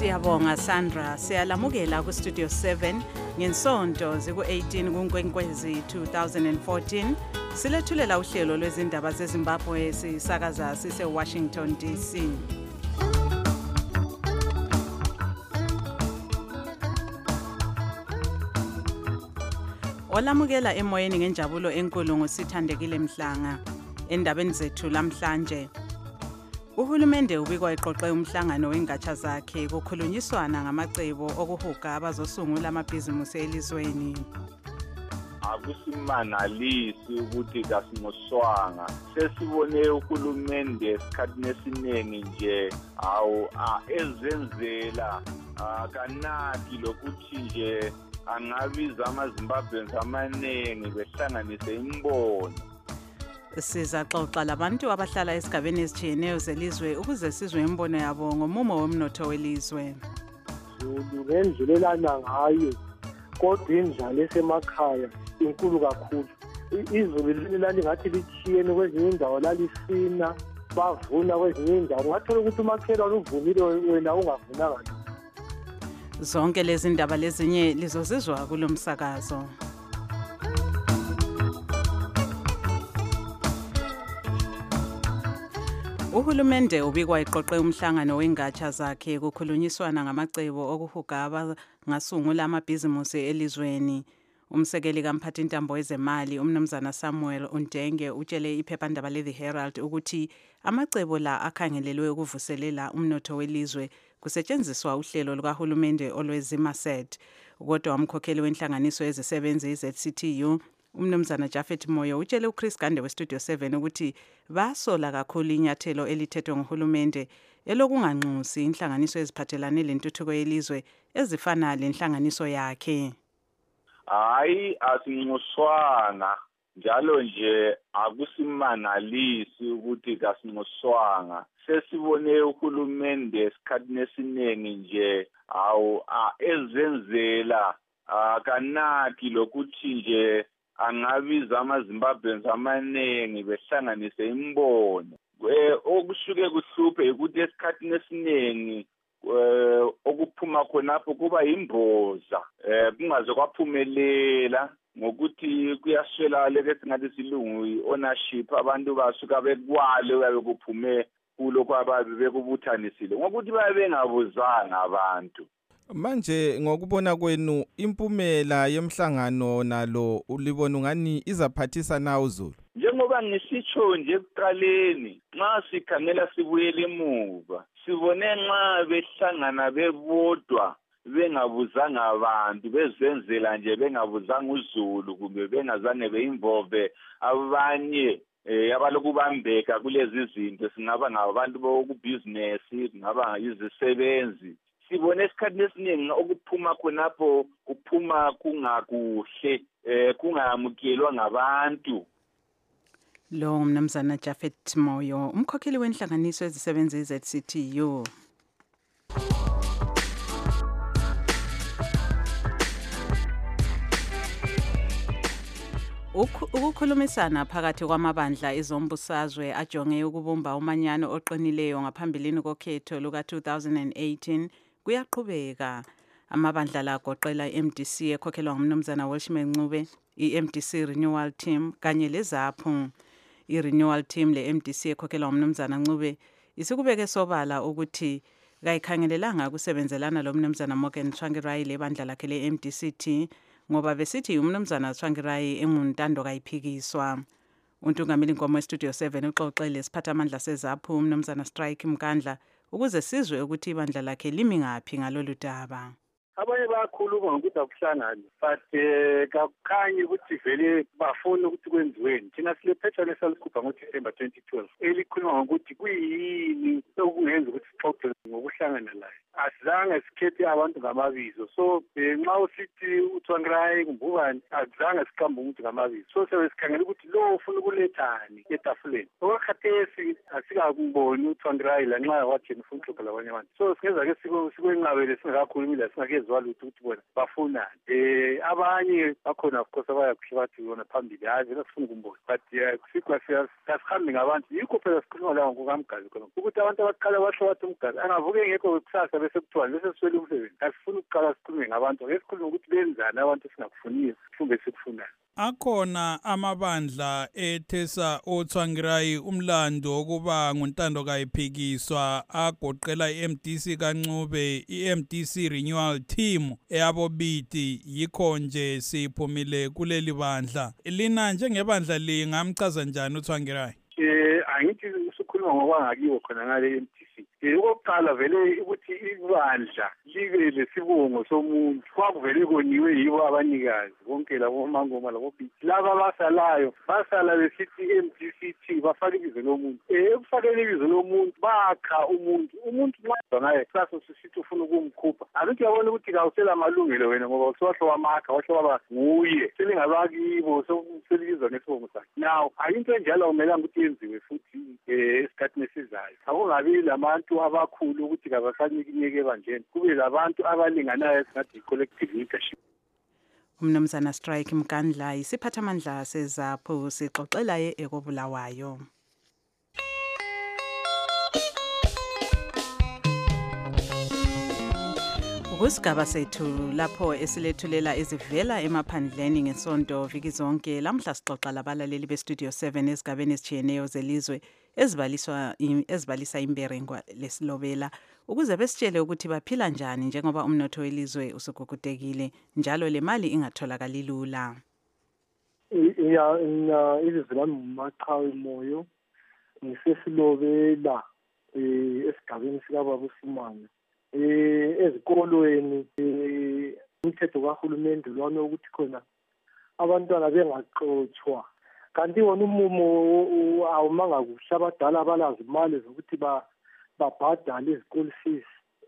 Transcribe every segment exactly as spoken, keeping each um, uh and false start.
Siyabonga Sandra, siyalamukela ku Studio seven ngensonto ziku eighteen kuNkwenkwezi two thousand fourteen. Silethulela uhlelo lwezindaba zeZimbabwe sisakaza sise Washington D C. Olamukela emoyeni ngenjabulo enkulu ngosithandekile Mhlanga. Endabeni zethu lamhlanje, uhulumende ubikwa eqoqe umhlangano wengatsha zakhe kukhulunyiswana ngamacebo okuhuga abazosungula amabhizimusi elizweni. Akusimanalisi ukuthi kasimoswanga sesibone uhulumende esikhathini esiningi nje awu ezenzela akanaki lokuthi nje angabiza amaZimbabweans amaningi behlanganise imbono. Sizaxoxa labantu abahlala esigabeni esitshiyeneyo zelizwe ukuze sizwe imbono yabo ngomumo womnotho welizwe. Ngendlelelana ngayo kodwa indlala esemakhaya inkulu kakhulu. Izulu lilani ngathi lichiyene kwezinye indawo lalisina bavuna kwezinye indawo ngathola ukuthi umakhelwane uvunile wena ungavunanga. Zonke lezi ndaba lezinye lizozizwa kulomsakazo. Uhulumende ubikwa eqoqe umhlangano wengatsha zakhe kukhulunyiswana ngamacebo okuhuga abangasungula amabhizimusi elizweni. Umsekeli kamphathintambo wezemali umnumzana Samuel Undenge utshele iphephandaba le The Herald ukuthi amacebo la akhangelelwe ukuvuselela umnotho welizwe kusetshenziswa uhlelo lukahulumende olwezimaset. Kodwa umkhokheli wenhlanganiso yezisebenzi i-Z C T U umnumzana Japhet Moyo utshele uChris Gande weStudio seven ukuthi basola kakhulu inyathelo elithethwe nguhulumende elokunganxusi inhlanganiso eziphathelane lentuthuko yelizwe ezifana lenhlanganiso yakhe. Hayi asinxuswanga njalo nje akusimanalisi ukuthi kasinxuswanga sesibone uhulumende esikhathini esiningi nje awu ezenzela akanaki lokuthi nje angabiza amaZimbabweans amaningi behlanganise imbono. Okushuke kuhluphe ukuthi esikhathini esiningi okuphuma khonapho kuba imboza kungaze kwaphumelela ngokuthi kuyaswela leke singathi silungu ownership abantu basuka bekwale uyabe kuphume kulokho ababe bekubuthanisile ngokuthi babe bengabuzanga abantu. Manje ngokubona kwenu impumela yemhlangano nalo ulibona ngani izaphathisa na uZulu? Njengoba ngisitsho nje ekuqaleni nxa sikhangela sibuyele emuva sibone nxa behlangana bebodwa bengabuzanga abantu bezenzela nje bengabuzanga uZulu kumbe bengazange beinvolve abanye abalokubambeka kulezi zinto singaba ngabantu bokubusiness ngaba izisebenzi. Sibone esikhathini esiningi okuphuma khonapho kuphuma kungakuhle kungamukelwa ngabantu. Lo umnumzana Japhet Moyo umkhokheli wenhlanganiso ezisebenzi i-Z C T U. Ukukhulumisana phakathi kwamabandla ezombusazwe ajonge ukubumba umanyano oqinileyo ngaphambilini kokhetho luka two thousand eighteen kuyaqhubeka. Amabandla la agoqela i-M D C ekhokhelwa ngumnumzana Welshman Ncube, i-M D C Renewal Team kanye leZAPHU. I-Renewal Team le-M D C ekhokhelwa ngumnumzana Ncube isikubeke sobala ukuthi kayikhangelelanga kusebenzelana lo mnumzana Morgan Tsvangirai lebandla lakhe le-M D C T ngoba besithi umnumzana Tsvangirai enguntando kayiphikiswa. Untungameli Nkomo weStudio seven uxoxele siphathamandla seZAPHU umnumzana Strike Mkandla ukuze sizwe ukuthi ibandla lakhe limi ngaphi ngalolu daba. Abanye bayakhuluma ngokuthi akuhlangane but kakukhanye ukuthi vele bafuna ukuthi kwenziweni. Thina silephetshana esalikhupha ngoDisemba twenty twelve elikhuluma ngokuthi kuyini okungenza ukuthi sixoxe ngokuhlangana layo. Asizange sikhethe abantu ngamabizo so nxa usithi uTsvangirai kumbukani azange siqambe umuntu ngamabizo so sesikhangela ukuthi lo ufuna ukulethani etafuleni. Okwakhathesi asikakuboni uTsvangirai la nxa wathi ufuna ukuxoxa labanye abantu so singeza ke sikwenqabele singakakhulumi la singake lutho ukuthi bona bafuna eh abanye bakhona of course abayakuhle bathi bona phambili hayi vele sifuna ukumbona but kusikwa siyasihambi ngabantu yikho phela sikhuluma la ngokukamgazi khona ukuthi abantu abaqala basho bathi umgazi angavuke ngekho kusasa bese kuthiwa bese siswele umsebenzi. Asifuni ukuqala sikhulume ngabantu, ake sikhulume ukuthi benzani abantu esingakufuniyo sifunde sikufunayo. Akhona amabandla ethesa oTsvangirai umlando wokuba nguntando kayiphikiswa agoqela i-M D C kaNcube, i-M D C Renewal Team eyabobiti, yikho nje siphumile kuleli bandla. Lina njengebandla lingamchaza njani uTsvangirai? Eh angithi usukhuluma ngokwangakiwo khona ngale M D C. Eh okokuqala vele ukuthi ibandla libe lesibongo somuntu kwakuvele koniwe yibo abanikazi bonke labo mangoma labo biti. Laba basalayo basala besithi M D C T bafaka ibizo lomuntu. Eh ekufakeni ibizo lomuntu bakha umuntu. Umuntu nxa ngaye saso sisithi ufuna ukumkhupha. Akuthi yabona ukuthi kawusela amalungelo wena ngoba uswahlo wamakha washo waba nguye. Selingabakibo sokuselizwa nesibongo sakhe. Now ayinto enjalo kumele ukuthi yenziwe futhi eh esikhathini esizayo. Akungabi labantu abakhulu ukuthi kabasanyikinyeke banjeni. Kube labantu abalinganayo esingathi collective leadership. Umnumzana Strike Mkandla isiphathamandla seZAPHU sixoxela eKobulawayo. Kusigaba sethu lapho esilethulela ezivela emaphandleni ngesonto viki zonke, lamhla sixoxa labalaleli bestudio seven esigabeni esitshiyeneyo zelizwe ezibaliswa ezibalisa imberengwa lesilobela ukuze besitshele ukuthi baphila njani njengoba umnotho welizwe usugugutekile njalo le mali ingatholakali lula. Ya ina ilizwe lami Maqhawe Moyo ngisesilobela eh esigabeni sikababa uSimanga. Eh ezikolweni umthetho kahulumende lwana ukuthi khona abantwana bengaxotshwa, kanti wona umumo awumanga kuhle abadala abalazi imali zokuthi ba babhadale izikole fees.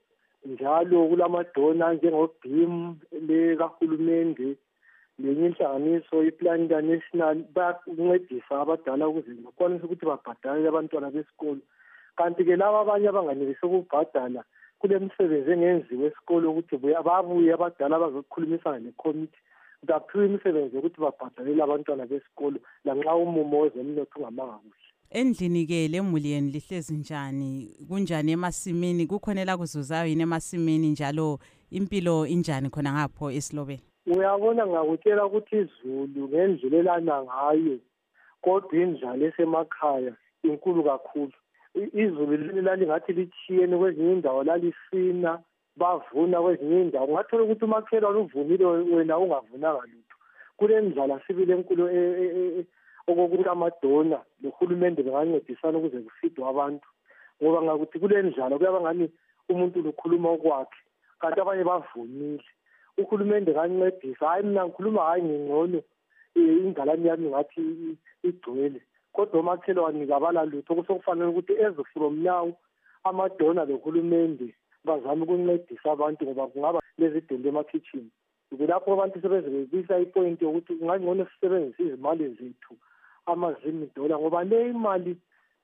Njalo kulamadona njengo-B I M le kahulumende lenye inhlanganiso iPlan International bayancedisa abadala ukuze bakwanise ukuthi babhadale abantwana besikolo. Kanti ke laba abanye abanganelisi ukubhadala kule misebenzi engenziwe esikolo ukuthi babuye abadala bazokhulumisana necommittee ngaphiwe imisebenzi ukuthi babhadalele abantwana besikolo lanxa umumo wezomnotho ungamanga kuhle. Endlini ke lemuli yeni lihlezi njani, kunjani emasimini, kukhonela kuzuzayo yini emasimini njalo impilo injani khona ngapho esilobela? Uyabona ngakutshela ukuthi izulu ngendlelelana ngayo kodwa indlala esemakhaya inkulu kakhulu. Izulu leli lalingathi lichiyene kwezinye indawo lalisina bavuna kwezinye indawo ungathola ukuthi umakhelwane uvunile wena ungavunanga lutho. Kule ndlala sibile enkulu okokuthi amadona nohulumende bengancedisana ukuze kufidwe abantu ngoba ngakuthi kule ndlala kuyaba ngani umuntu lukhuluma okwakhe kanti abanye bavunile. Uhulumende kancedisa, hayi mina ngikhuluma hayi ngingcono inggalani yami ngathi igcwele kodwa umakhelwane kabala lutho kusokufanele ukuthi as from now amadona nohulumende bazama ukuncedisa abantu ngoba kungaba lezi dende emakitchen. Kulapho abantu sebezebisa ipoint yokuthi kungangcono sisebenzise izimali zethu amazimi dola ngoba le imali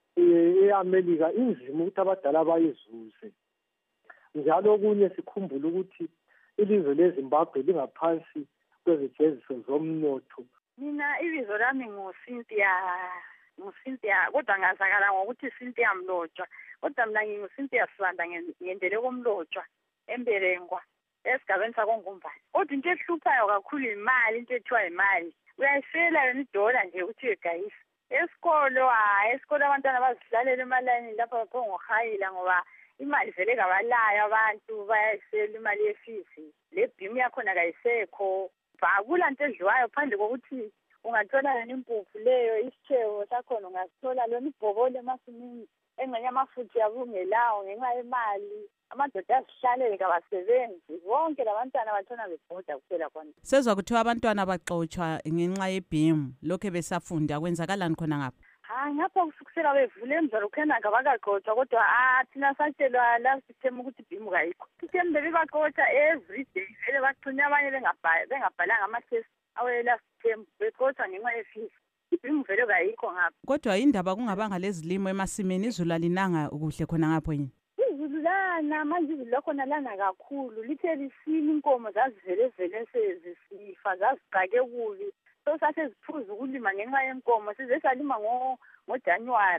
eAmerica inzima ukuthi abadala bayizuze. Njalo okunye sikhumbule ukuthi ilizwe leZimbabwe lingaphansi kwezijeziso zomnotho. Mina ibizo lami nguCynthia nguCynthia kodwa ngazakala ngokuthi Cynthia Mlotshwa kodwa mina nginguCynthia Sibanda ngendele komlotshwa emberengwa esigabeni sakoNgumbane. Kodwa into ehluphayo kakhulu imali, into ethiwa imali uyayifela yona idola nje ukuthi egayisa esikolo. Hayi esikolo abantwana bazihlalela emalini lapha baphongohayila ngoba imali vele kabalayo abantu bayayisela imali yefizi le B I M yakhona kayisekho. Akula nto edliwayo phandle kokuthi ungathola yona impuphu leyo isithebo sakhona ungasithola lona ibhobole emasimini engxenye amafutha yabungelawo ngenxa yemali. Amadoda azihlalele kabasebenzi bonke labantwana bathona bebhoda kuphela khona. Sezwa kuthiwa abantwana baxotshwa ngenxa ye-B I M lokho besafunda kwenzakalani khona ngapha? Hayi ngapha kusukusela bevule emzalo khena ngabakaxotshwa kodwa ah thina satshelwa last term ukuthi B I M kayikho. Term bebaxotshwa every day vele bagcina abanye bengabhala bengabhalanga ama-test awe last term bexotshwa ngenxa ye-fees. I-B I M vele kayikho ngapha. Kodwa indaba kungabanga lezilimo emasimini izulu alinanga kuhle khona ngapho yini? Izulu lana manje izulu lakhona lana kakhulu lithe lisini inkomo zazivele vele sezisifa zazigqake kubi. So sase ziphuza ukulima ngenxa yenkomo size salima ngo ngoJanuary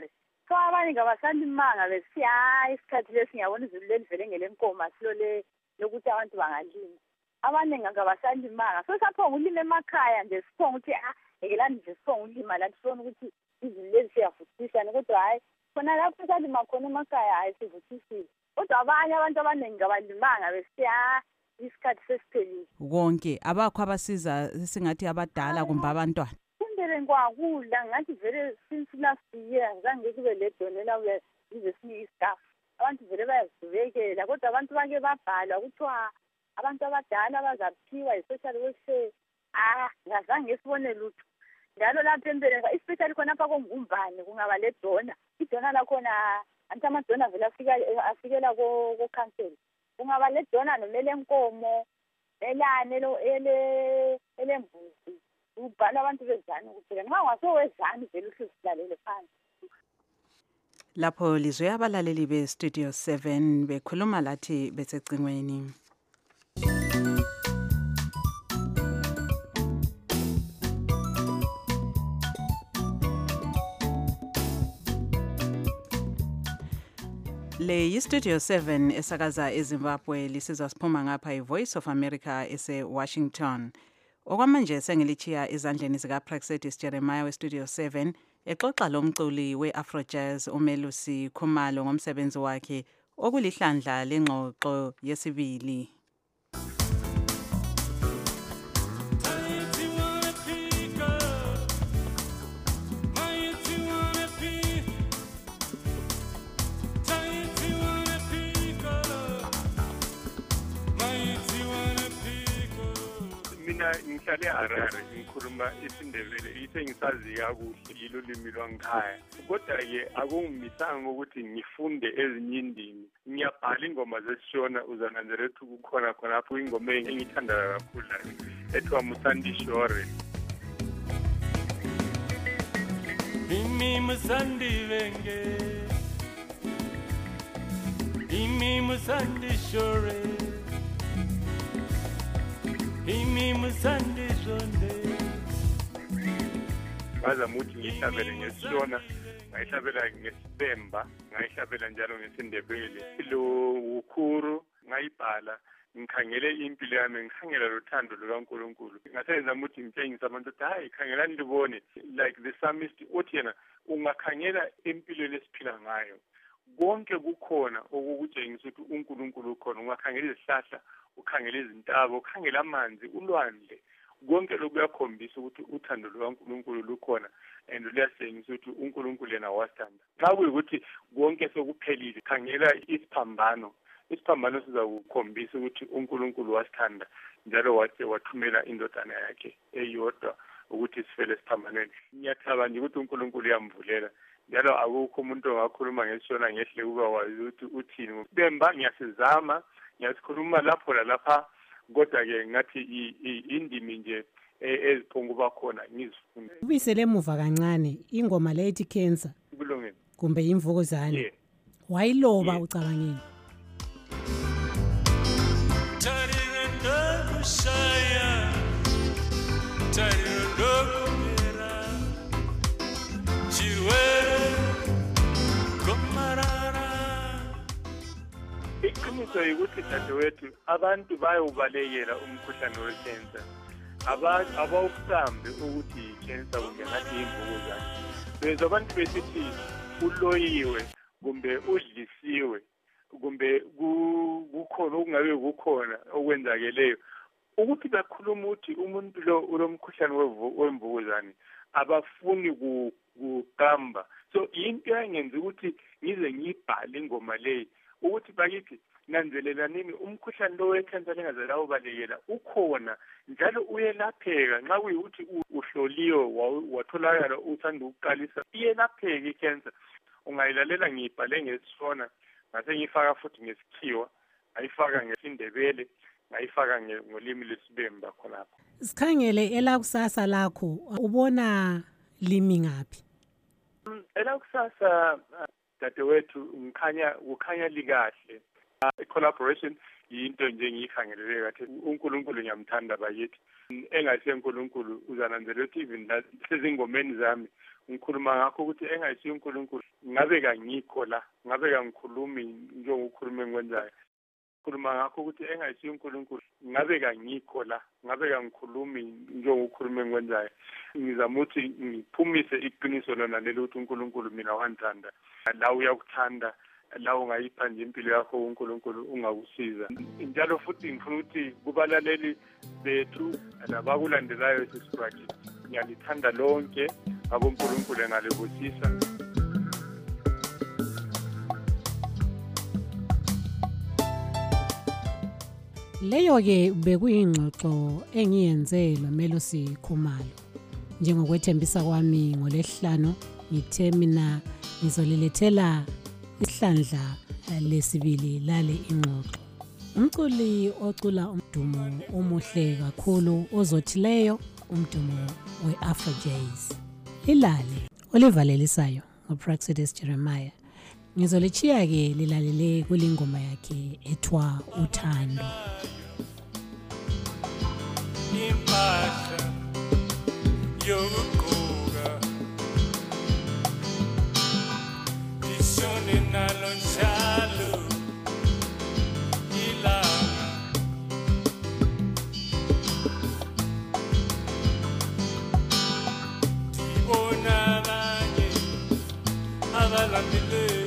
so abanye ngabasalimanga besithi hayi isikhathi lesi ngiyabona izulu lelivele ngelenkoma silole lokuthi abantu bangalima. Abanye ngabasalimanga so saphonga ulima emakhaya nje siphonga ukuthi ah ekelani nje siphonga ulima la sifona ukuthi izulu leli siyavuthisa kodwa hayi khona lapho salima khona emakhaya hayi sivuthisile. Kodwa abanye abantu abaningi ngabalimanga besithi ah isikhathi sesiphelile. Konke abakho abasiza singathi abadala kumbe abantwana. Indele ngwakula ngathi vele since last year zange kube le donela we izesinye istaff. Abantu vele bayazivekela kodwa abantu bake babhala kuthiwa abantu abadala bazaphiwa i-social welfare. Ah ngazange sibone lutho. Njalo lapha empeleni especially khona apha koNgumbane kungaba le dona. Idona la khona anti amadona vele afika afikela ko council. Kungaba le dona nomele enkomo elane lo ele elembuzi. Ubhala abantu bezana ukuthi nxa wasowezana vele usizilalele phansi. Lapho lizwe abalaleli be Studio seven bekhuluma lathi besecingweni. Le yi-Studio seven esakaza eZimbabwe lisizwa siphuma ngapha i-Voice of America ese-Washington. Okwamanje sengilichiya ezandleni zika-Praxedis Jeremiah we-Studio seven exoxa lomculi we-Afrojazz uMelusi Khumalo ngomsebenzi wakhe okulihlandla lengxoxo yesibili. Ngihlale Harare ngikhuluma isiNdebele ithe ngisazi kakuhle yilo limi lwangikhaya kodwa-ke akungimisanga ukuthi ngifunde ezinye indimi ngiyabhala ingoma zesishona uzananzela ukuthi kukhona khonapho ingoma engiyithandayo kakhulu ethiwa Musandishore. Imi Musandivenge Imi Musandishore Imi Musandishonde. Ngazama ukuthi ngihlabele ngesishona, ngayihlabela ngesibemba, ngayihlabela njalo ngesindebele. Lo ukhuru ngayibhala, ngikhangele impilo yami, ngikhangela lothando lukaNkulunkulu. Ngasenzama ukuthi ngitshengise abantu ukuthi hayi khangelani libone like the psalmist uthi yena ungakhangela impilo lesiphila ngayo. Konke kukhona okukutshengisa ukuthi uNkulunkulu ukhona. Ungakhangela izihlahla, ukhangela izintaba, ukhangela amanzi, ulwandle. Konke lokhu kuyakhombisa ukuthi uthando lukaNkulunkulu lukhona and luyasengisa ukuthi uNkulunkulu yena wasithanda. Xa kuyikuthi konke sekuphelile, khangela isiphambano. Isiphambano sizakukhombisa ukuthi uNkulunkulu wasithanda njalo wathi wathumela indodana yakhe eyodwa ukuthi sifele siphambanweni. Ngiyathaba nje ukuthi uNkulunkulu uyamvulela. Njalo akukho umuntu ongakhuluma ngesishona ngehle kuba wazi ukuthi uthini. Bemba ngiyasizama, ngiyasikhuluma lapho lalapha kodwa-ke ngathi indimi nje eziphonga ukuba khona ngizifunde. Ubisele emuva kancane ingoma le ethi Cancer kulungile kumbe imvukuzane. Yeah. Wayiloba Yeah. ucabangeni? Iqiniso yikuthi dadewethu abantu bayawubalekela umkhuhlane wecancer. Abantu abawusambe ukuthi icancer kumbe ngathi imvukuzane. Bese abantu besithi uloyiwe kumbe udlisiwe kumbe kukhona okungabe kukhona okwenzakeleyo. Ukuthi bakhuluma ukuthi umuntu lo ulomkhuhlane wemvukuzane abafuni kuqamba. So into yangenza ukuthi ngize ngibhale ingoma leyi ukuthi bakithi nanzelelanini umkhuhlane lo wecancer lengazela ubalekela ukhona njalo uyelapheka. Nxa kuyikuthi uhloliwe watholakala uthanda ukuqalisa iyelapheka icancer. Ungayilalela ngibhale ngesishona ngase ngifaka futhi ngesikhiwa, ngayifaka ngesindebele, ngayifaka ngolimi lesibemba khonapho. Sikhangele elakusasa lakho ubona limi ngapi? Elakusasa dadewethu ngikhanya kukhanya likahle. I collaboration yinto nje engiyikhangelele kathi uNkulunkulu ngiyamthanda bayithi engayisiyo uNkulunkulu uzananzelela ukuthi even sezingomeni zami ngikhuluma ngakho ukuthi engayisiyo uNkulunkulu ngabe kangikho la ngabe kangikhulumi njengokukhuluma engikwenzayo khuluma ngakho ukuthi engayisiyo uNkulunkulu ngabe kangikho la ngabe kangikhulumi njengokukhuluma engikwenzayo ngizama ukuthi ngiphumise iqiniso lona lelo ukuthi uNkulunkulu mina wangithanda la uyakuthanda la ungayipha nje impilo yakho uNkulunkulu ungakusiza njalo futhi ngifuna ukuthi kubalaleli bethu labakulandelayo sisibathi ngiyalithanda lonke abo uNkulunkulu engalibusisa. Leyo ke bekuyingxoxo engiyenze lo Melusi Khumalo. Njengokwethembisa kwami ngoLesihlanu ngithe mina ngizolilethela ihlandla lesibili lale ingxoxo. Umculi ocula umdumo omuhle kakhulu ozothileyo umdumo we-Afro Jazz. Ilale olivalelisayo ngoPraxedis Jeremiah. Ngizolichiya ke lilalele kulingoma yakhe ethwa uthando. Impahla yokuguga disone nalo njalo ilanga dibona abanye abalandeleyo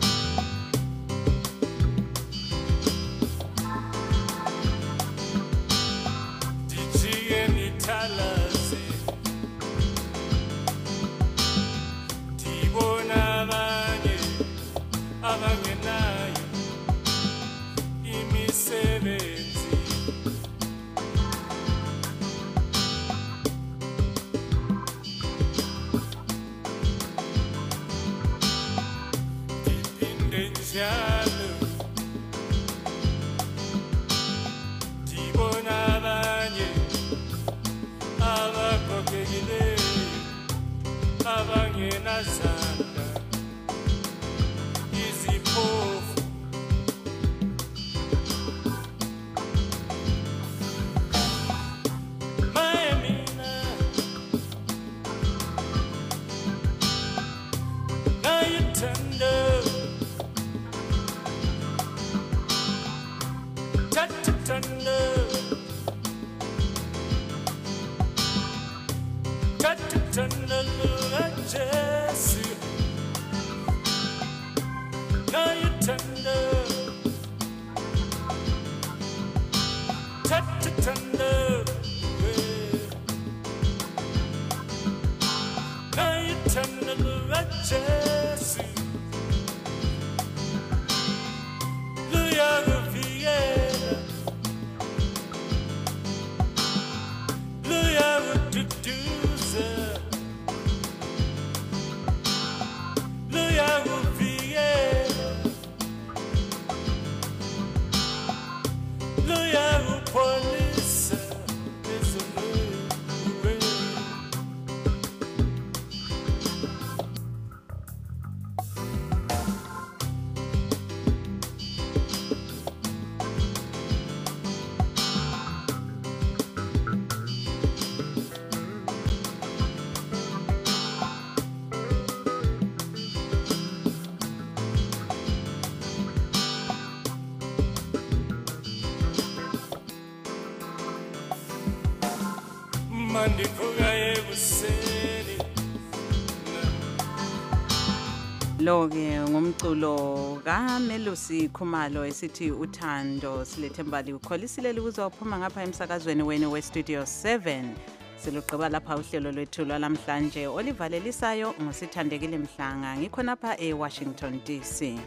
Lo ke ngumculo kaMelusi Khumalo esithi uthando. Silethembali ukholisile ukuzophuma ngapha emsakazweni wenu weStudio seven. Siluqaba lapha uhlelo lwethu lwalamhlanje olivalelisayo ngosithandekile Mhlanga ngikhona lapha eWashington D C.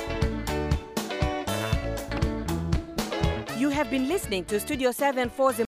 You have been listening to Studio seven for